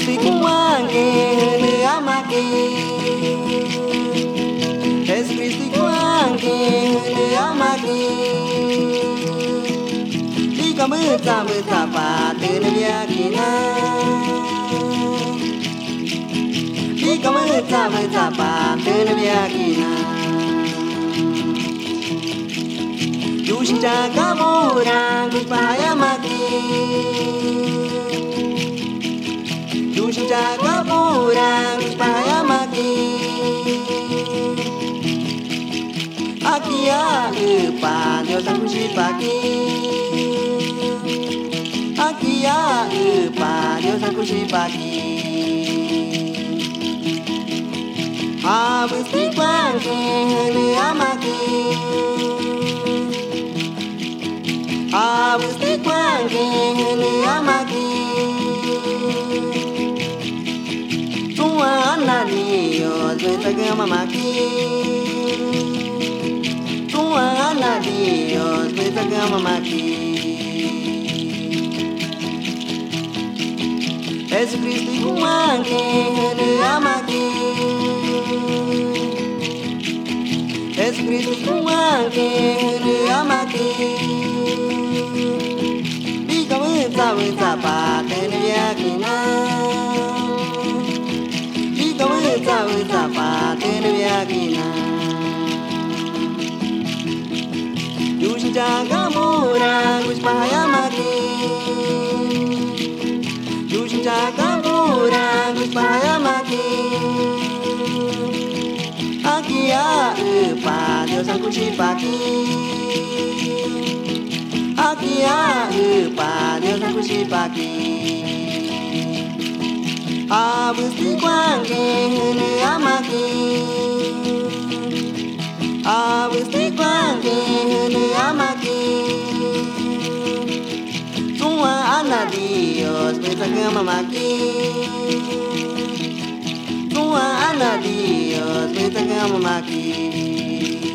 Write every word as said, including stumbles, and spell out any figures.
Kristi kuange hene amake Yesus Kristi kuange hene amake Ika meta meta patene yakina Ika meta meta patene yakina Yushinja kamura kupaya maki Yushinja kamura kupaya maki Akia upa Dios aku sipaki Akia upa Dios aku sipaki Habis dikwangi hene amaki Habis dikwangi hene amaki Tuhan Dios betagam amaki Tuhan Dios betagam amaki Yesus Kristi kuange hene amaki Yesus Kristi kuange hene amaki Ika meta meta patene yakina Ika meta meta patene yakina Yushinja kamura kuspahaya maki Yushinja kamura kuspahaya maki Akia upa Dios aku sipaki Akia upa Dios aku sipaki Habis dikwangi hene amaki Habis dikwangi hene amaki Tuhan Dios betagam amaki Tuhan Dios betagam amaki